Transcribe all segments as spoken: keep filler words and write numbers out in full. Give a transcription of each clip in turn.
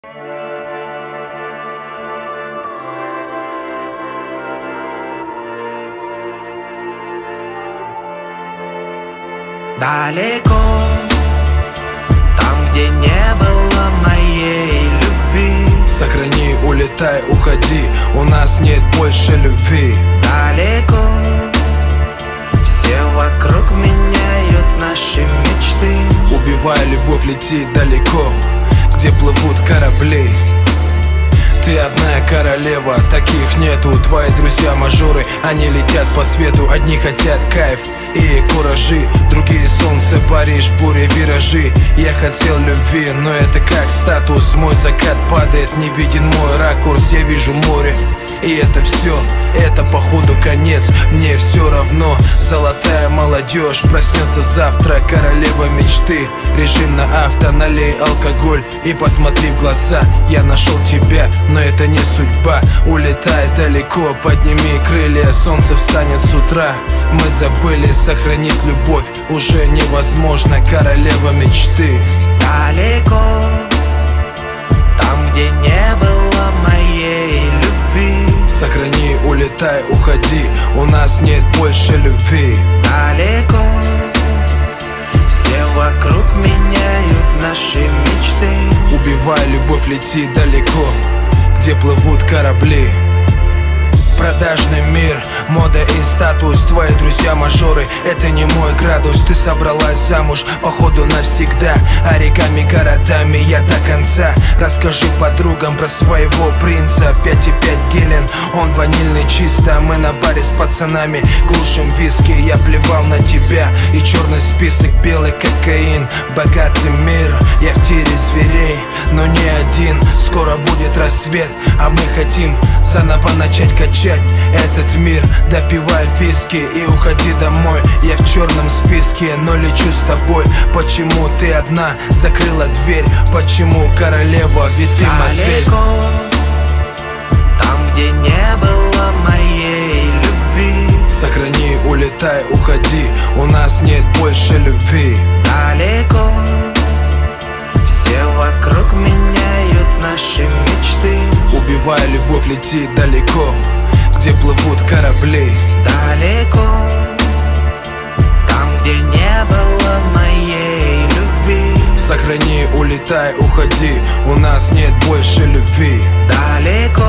Далеко, там, где не было моей любви. Сохрани, улетай, уходи, у нас нет больше любви. Далеко, все вокруг меняют наши мечты. Убивай любовь, лети далеко, где плывут корабли. Ты одна королева, таких нету. Твои друзья-мажоры, они летят по свету. Одни хотят кайф и куражи, другие солнце, Париж, бури, виражи. Я хотел любви, но это как статус. Мой закат падает, не виден мой ракурс. Я вижу море, и это все, это походу конец. Мне все равно, золотая молодежь проснется завтра, королева мечты. Режим на авто, налей алкоголь и посмотри в глаза. Я нашел тебя, но это не судьба. Улетай далеко, подними крылья, солнце встанет с утра. Мы забыли сохранить любовь, уже невозможно, королева мечты. Далеко, там, где не было моей любви. Сохрани, улетай, уходи, у нас нет больше любви. Далеко, все вокруг меняют наши мечты. Убивай любовь, лети далеко, где плывут корабли. Продажный мир, мода и статус. Твои друзья-мажоры, это не мой градус. Ты собралась замуж, походу навсегда. А реками, городами я до конца. Расскажи подругам про своего принца. Пять и пять гелен, он ванильный чисто. Мы на баре с пацанами глушим виски. Я плевал на тебя и черный список, белый кокаин. Богатый мир, я в тире зверей, но не один. Скоро будет рассвет, а мы хотим заново начать качать этот мир. Допивай виски и уходи домой. Я в черном списке, но лечу с тобой. Почему ты одна закрыла дверь? Почему королева, ведь ты модель? Далеко, там, где не было моей любви. Сохрани, улетай, уходи, у нас нет больше любви. Далеко, все вокруг меняют наши мечты. Убивай любовь, лети далеко, где плывут корабли. Далеко, там, где не было моей любви. Сохрани, улетай, уходи, у нас нет больше любви. Далеко,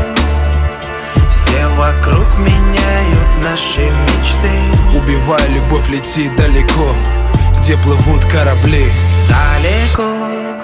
все вокруг меняют наши мечты. Убивай любовь, лети далеко, где плывут корабли. Далеко.